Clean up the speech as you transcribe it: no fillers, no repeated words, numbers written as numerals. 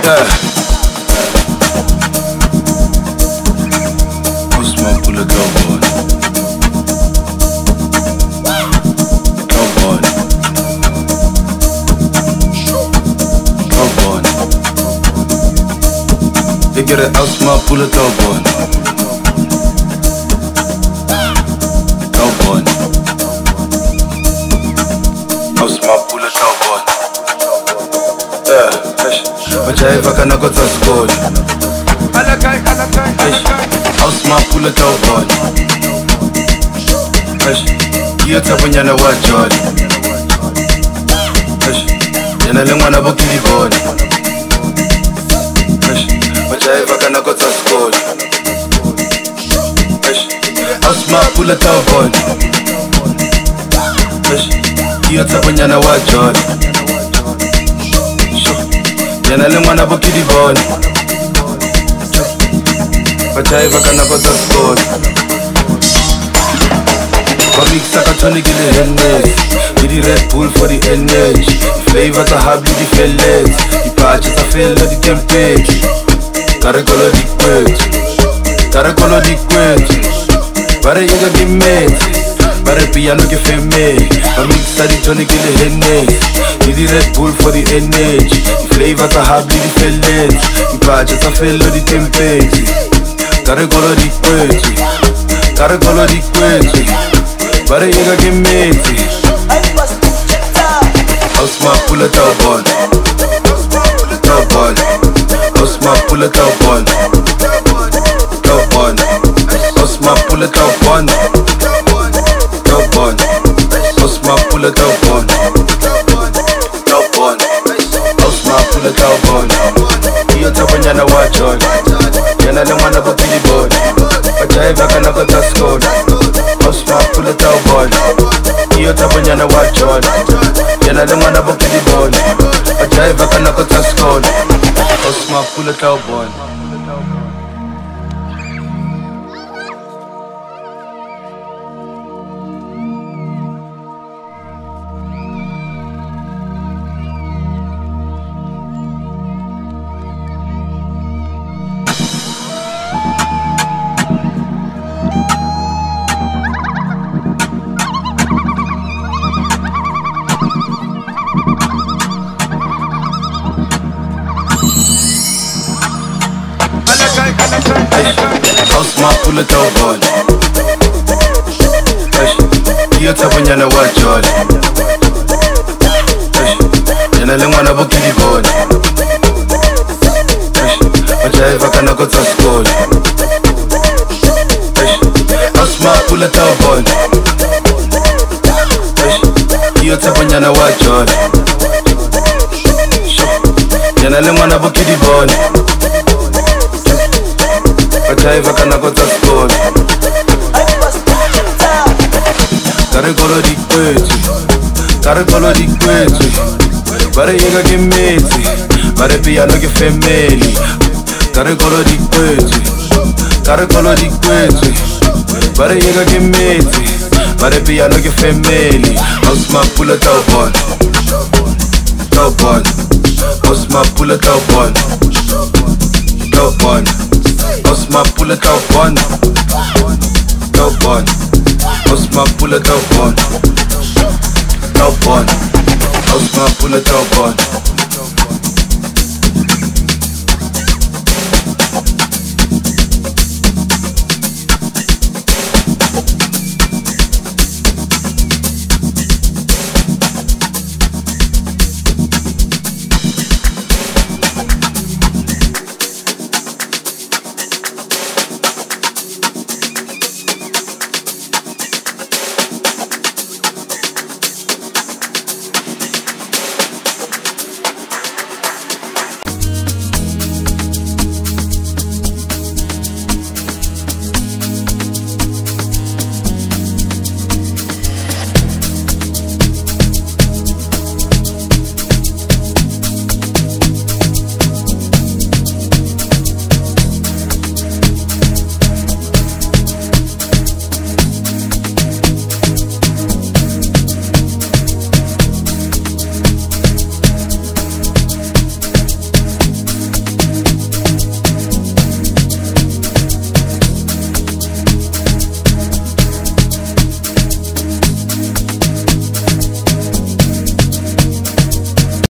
Osman pull a cowboy. Cowboy. Cowboy. They get it, Osman pull a cowboy. Cowboy. Osman pull a cowboy. Vajaiva kana kota skoli. Osman pull a cowboy. Iyo tapanyana wa jolly. Yana lengwana bokili bone. Vajaiva kana kota skoli. Osman pull a cowboy. Iyo tapanyana wa jolly. Yana lengwana bokili bone. Vajaiva kana kota skoli. Mixa katonic in the hennes. With the Red Bull for the energy. Flavor to habli the fellas. The patches a fell of the temptation. Caracolo di quet. Caracolo di quet. Bare yoga di mate. Bare piano che femme. Mixa the tonic in the hennes. With the Red Bull for the energy. The flavor to habli the fellas. The patches a fell of the temptation. Caracolo di quet. Caracolo di quet. Bare yoga che metti. Osman pull a cowboy. Cowboy. Osman pull a cowboy. Cowboy. Osman pull a cowboy. Cowboy. Osman pull a cowboy. Cowboy. Osman pull a cowboy. Iyo tapanyana wa jolly. Yana lengwana bokili bone. Vajaiva kana kota skoli. Osman pull a cowboy. Iyo tapanyana wa jolly. Yana lengwana bokili bone. Vajaiva kana kota skoli. Osman pull a cowboy. Osman pull a cowboy. Iyo tapanyana wa jolly. Yana lengwana bokili bone. Vajaiva kana kota skoli. Osman pull a cowboy. Iyo tapanyana wa jolly. Yana lengwana bokili bone. Vajaiva kana kota skoli. Caracolo di queti. Caracolo di queti. Bare yoga che metti. Bare piano che femmeli. Caracolo di queti. Caracolo di queti. Bare yoga che metti. Bare piano che femmeli. Osman pull a cowboy. Cowboy. Osman pull a cowboy. Cowboy. Osman pull a cowboy. Cowboy. Osman pull a cowboy. Cowboy. Osman pull a cowboy.